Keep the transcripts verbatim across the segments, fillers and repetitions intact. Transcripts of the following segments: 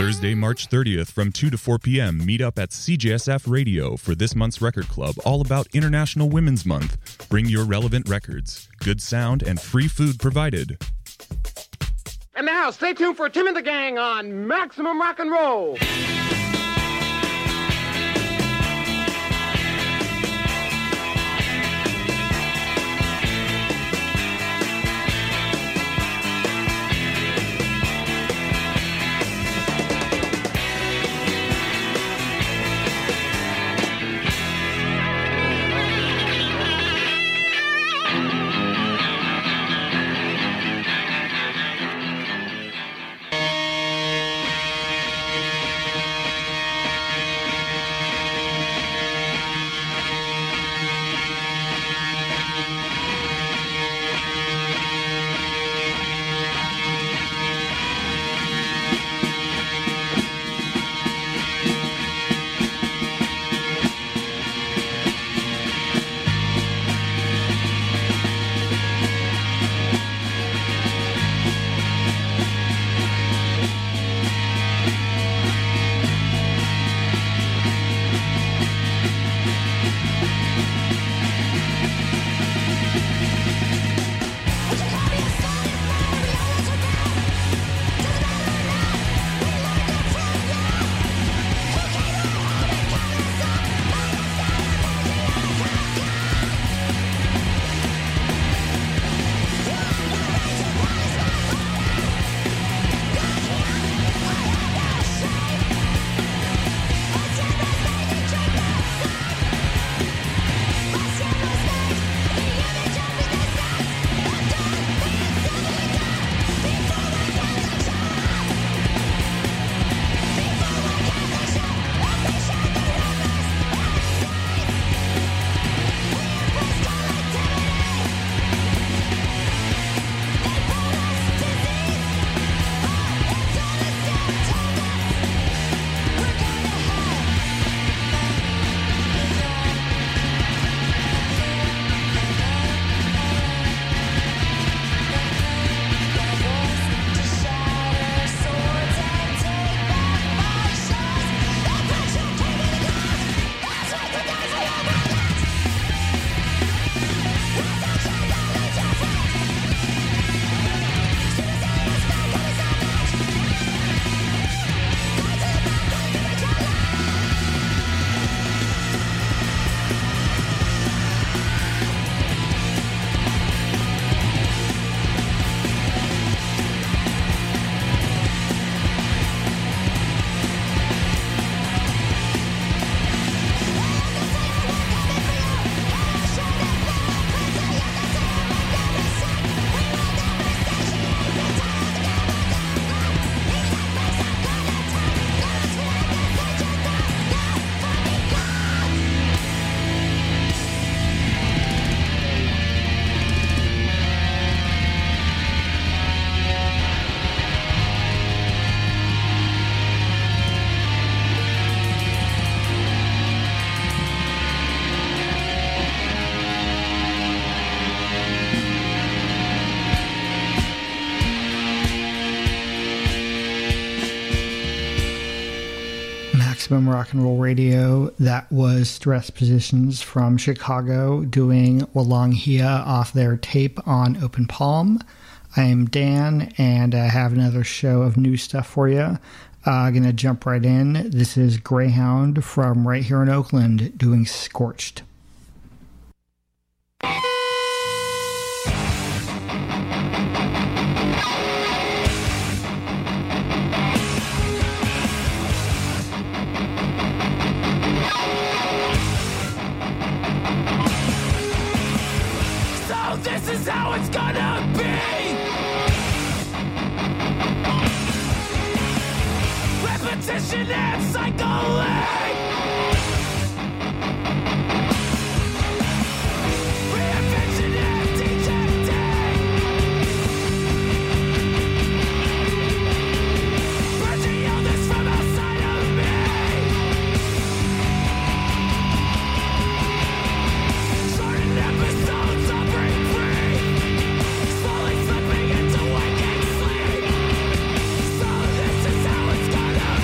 Thursday, March thirtieth from two to four p.m. Meet up at C J S F Radio for this month's record club all about International Women's Month. Bring your relevant records, good sound, and free food provided. And now, stay tuned for Tim and the Gang on Maximum Rock and Roll. Rock and Roll Radio. That was Stress Positions from Chicago doing Walanghia off their tape on Open Palm. I am Dan, and I have another show of new stuff for you. I'm uh, going to jump right in. This is Greyhound from right here in Oakland doing Scorched. This is how it's gonna be. Repetition and cycling. Reinvention and dejecting. Purging illness from outside of me. Shortened episodes of break free. Slowly slipping into waking sleep. So this is how it's gonna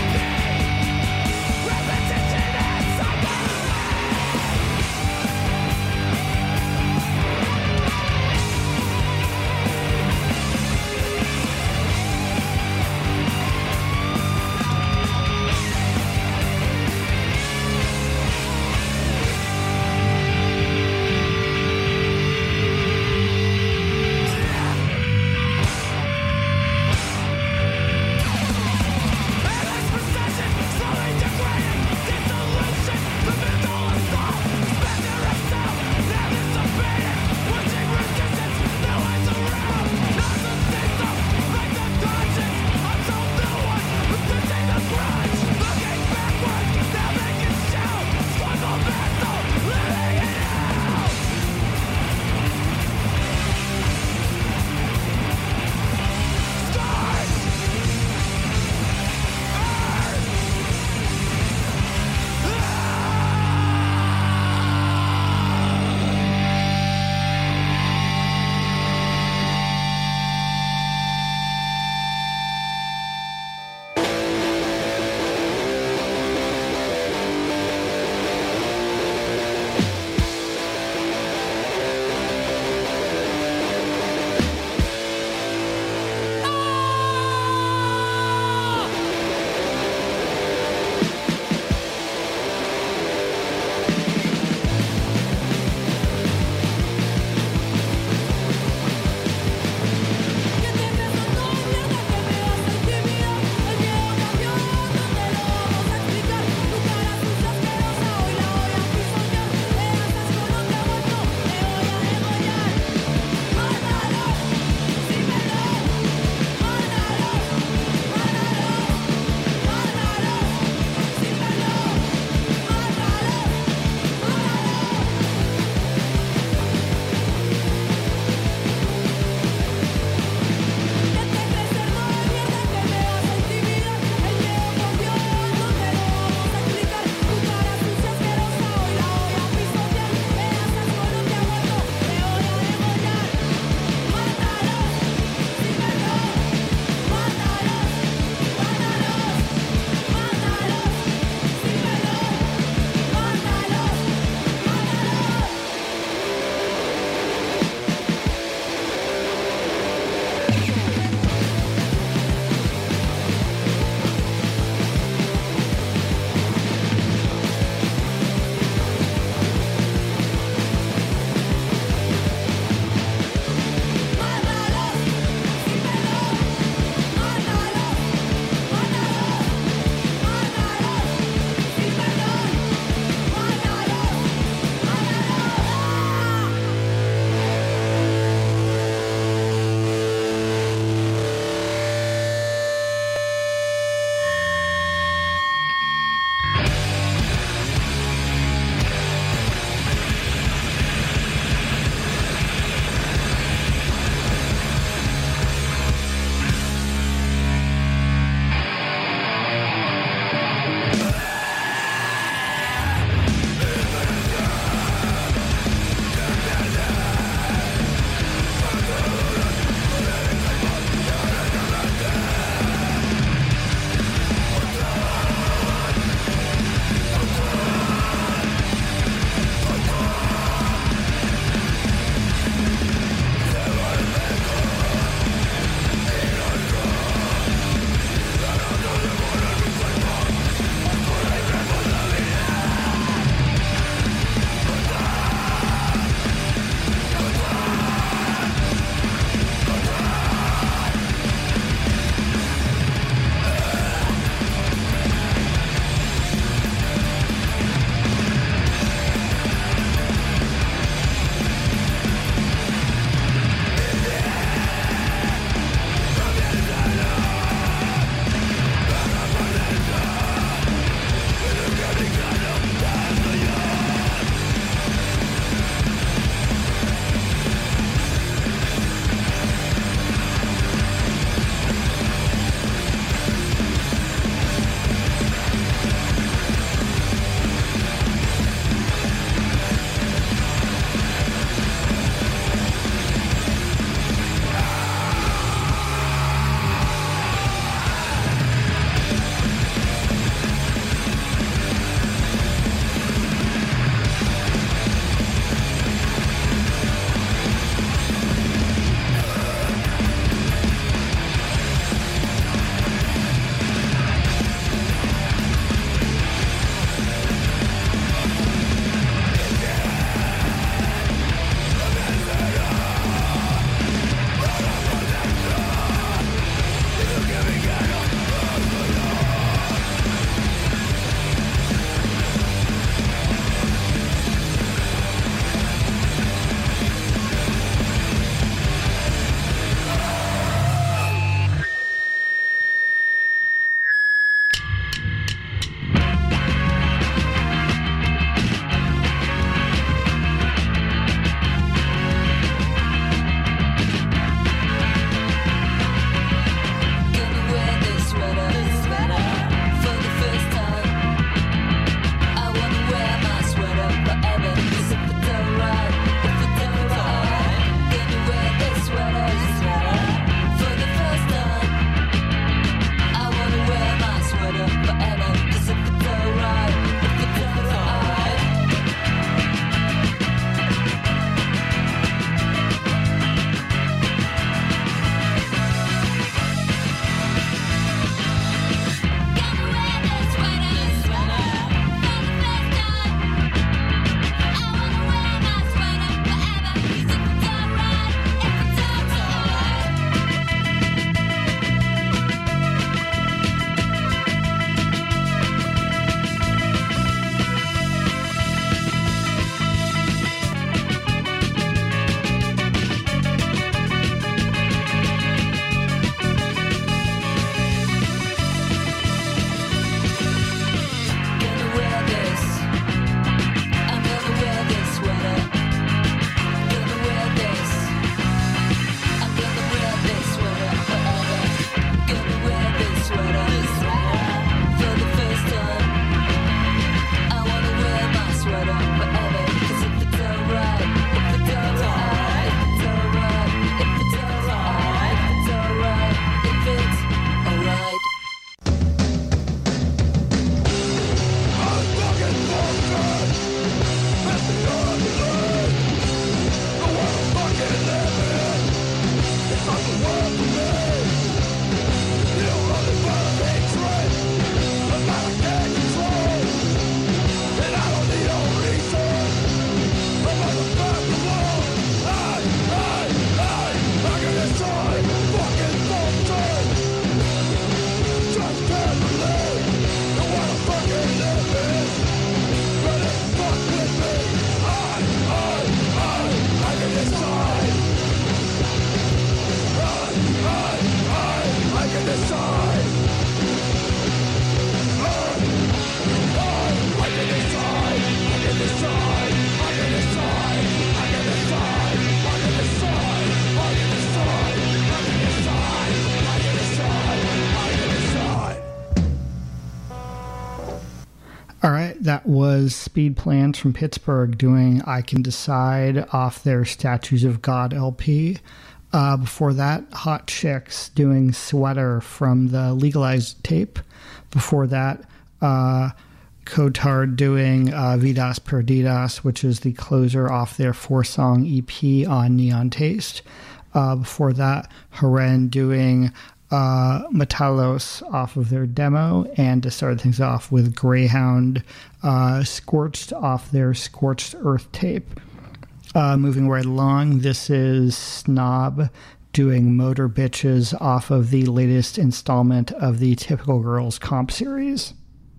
All right, that was Speed Plans from Pittsburgh doing I Can Decide off their Statues of God L P. Uh, before that, Hot Chicks doing Sweater from the Legalized tape. Before that, uh, Cotard doing uh, Vidas Perdidas, which is the closer off their four-song E P on Neon Taste. Uh, before that, Haren doing uh, Metalos off of their demo, and to start things off with Greyhound uh, Scorched off their Scorched Earth tape. Uh, moving right along, this is Snob doing Motor Bitches off of the latest installment of the Typical Girls comp series.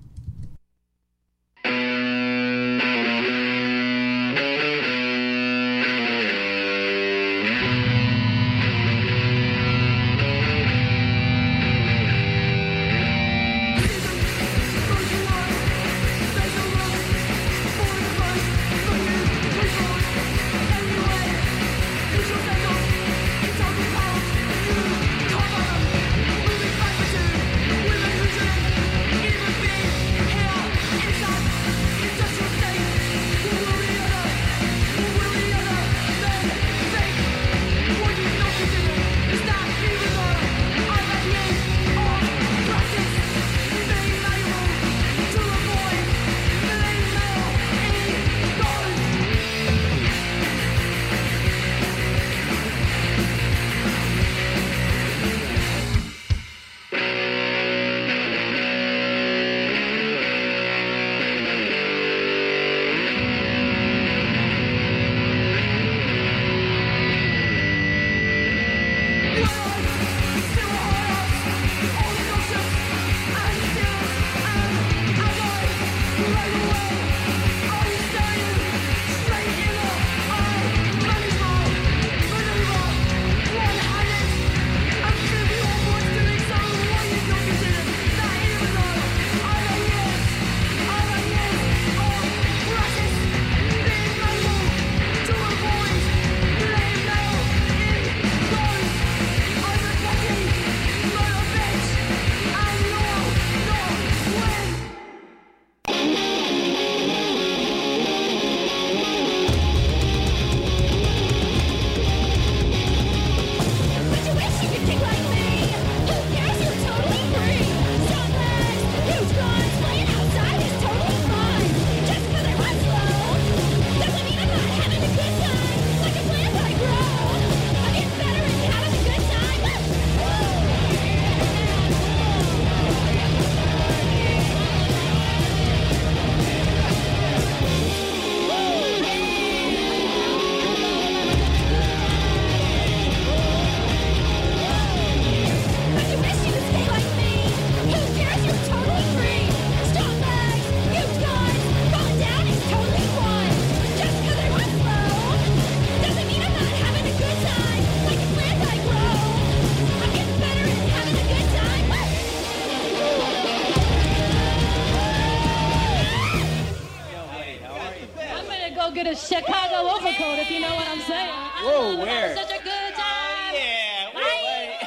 Get a Chicago overcoat, if you know what I'm saying. Whoa, I'm where? Such a good time. Yeah. Whoa, Bye.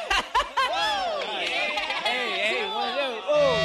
Whoa. Yeah. Hey, hey, one, two, oh.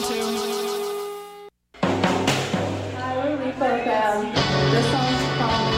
Hi, we're Repo Fam. This song's called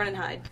and hide.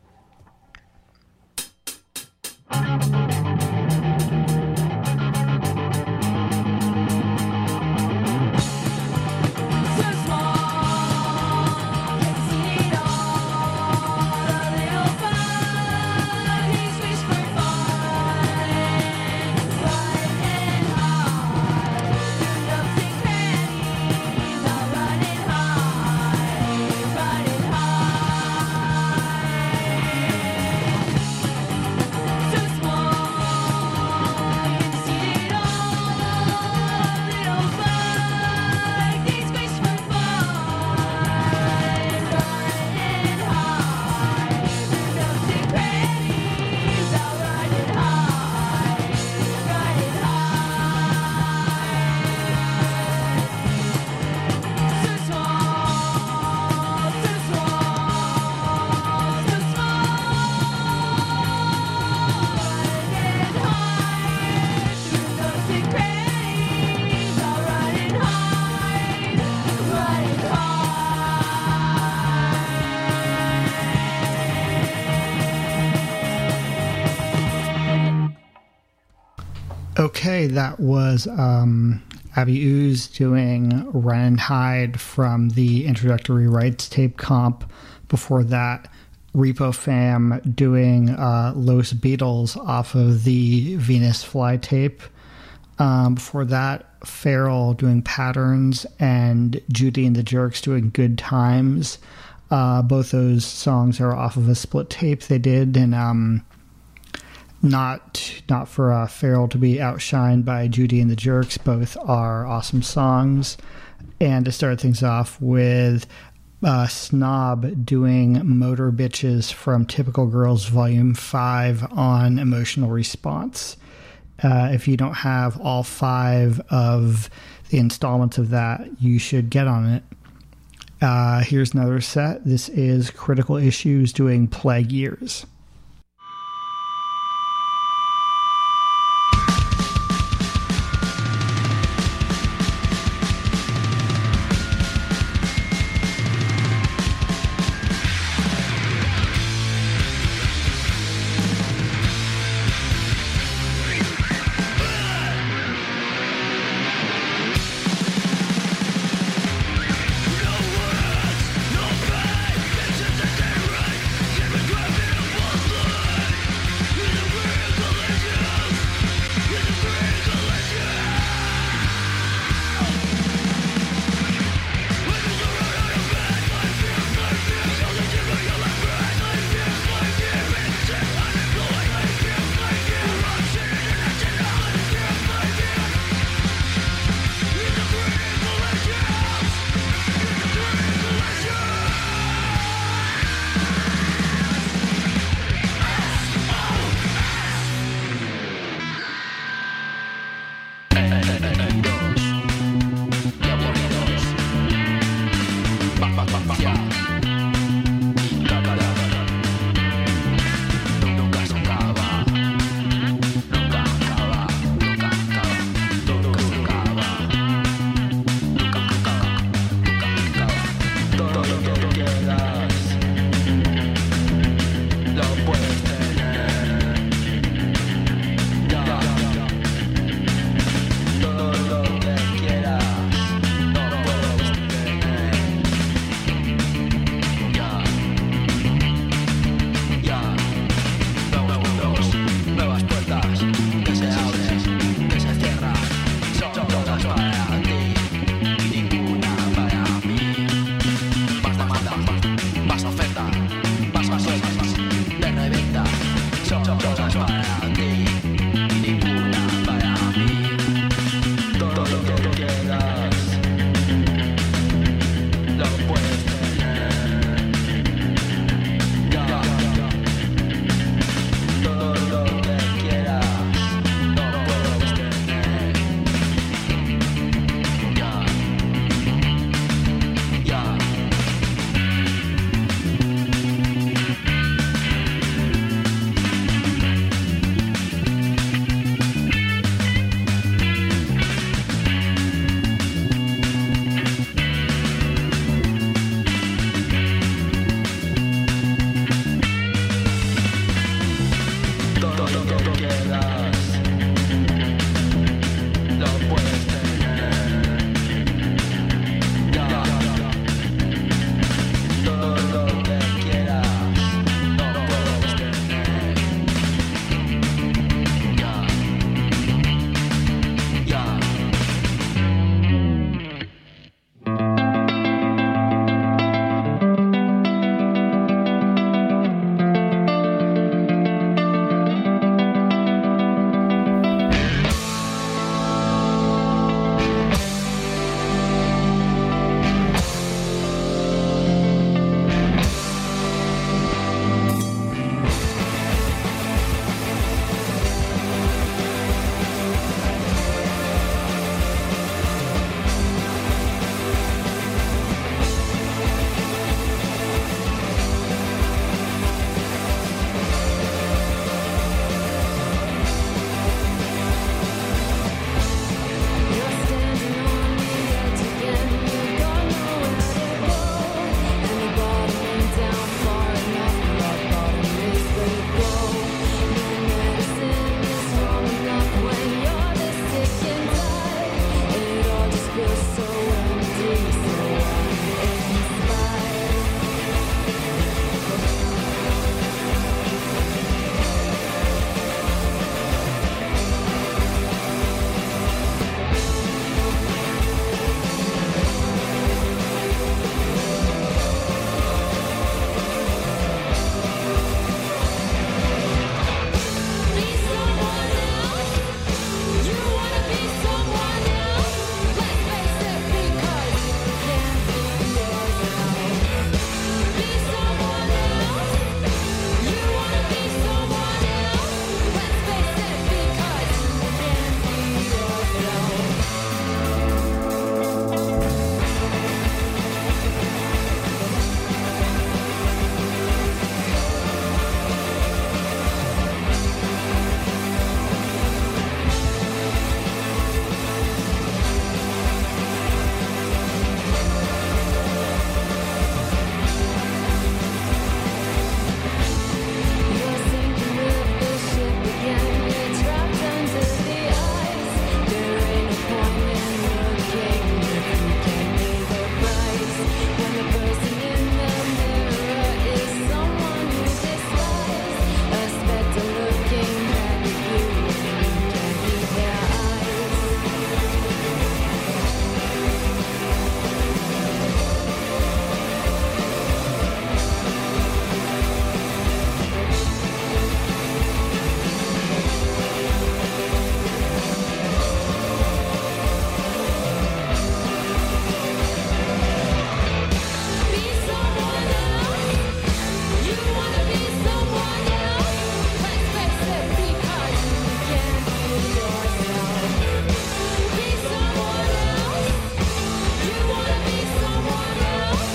Okay, that was um, Abby Ooze doing Run and Hide from the Introductory Rites tape comp. Before that, Repo Fam doing uh, Los Beatles off of the Venus Fly tape. Um, before that, Feral doing Patterns and Judy and the Jerks doing Good Times. Uh, both those songs are off of a split tape they did, and um, not not for uh, Feral to be outshined by Judy and the Jerks. Both are awesome songs. And to start things off with uh, Snob doing Motor Bitches from Typical Girls Volume five on Emotional Response. Uh, if you don't have all five of the installments of that, you should get on it. Uh, here's another set. This is Critical Issues doing Plague Years. Yeah.